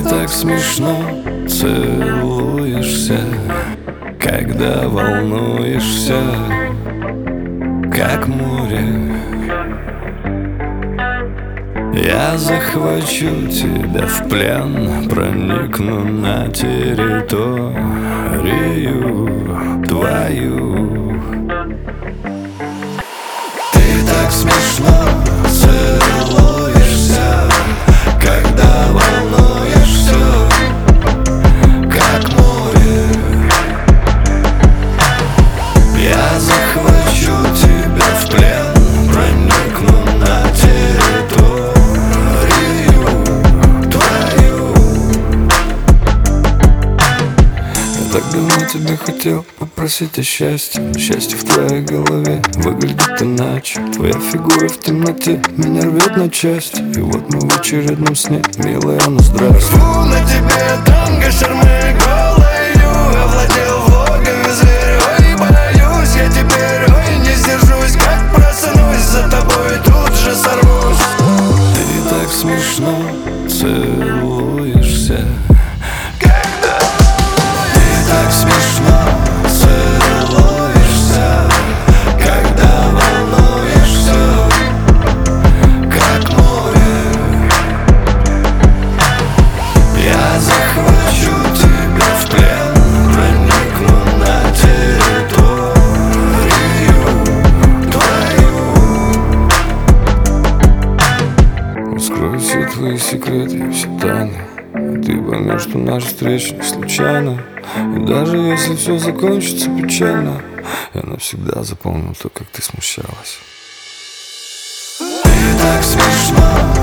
так смешно целуешься, когда волнуешься, как море. Я захвачу тебя в плен, проникну на территорию твою. Ты так смешно целуешься, когда волнуешься, как море. Я захвачу тебя в плен, проникну на территорию твою. Я так давно тебя хотел попросить о счастье. Счастье в твоей голове выглядит иначе. Твоя фигура в темноте меня рвет на части. И вот мы в очередном сне, милая, ну здравствуй. Фу, на тебе танго, шармы голою. Овладел влогами зверей, боюсь я теперь, ой, не сдержусь. Как проснусь, за тобой тут же сорвусь. Ты так смешно целуешься, так смешно целуешься, когда волнуешься, как море. Я захвачу тебя в плен, проникну на территорию твою. Раскрою все твои секреты и все тайны. Ты поймешь, что наша встреча не случайна. И даже если все закончится печально, я навсегда запомню то, как ты смущалась. Ты так смешно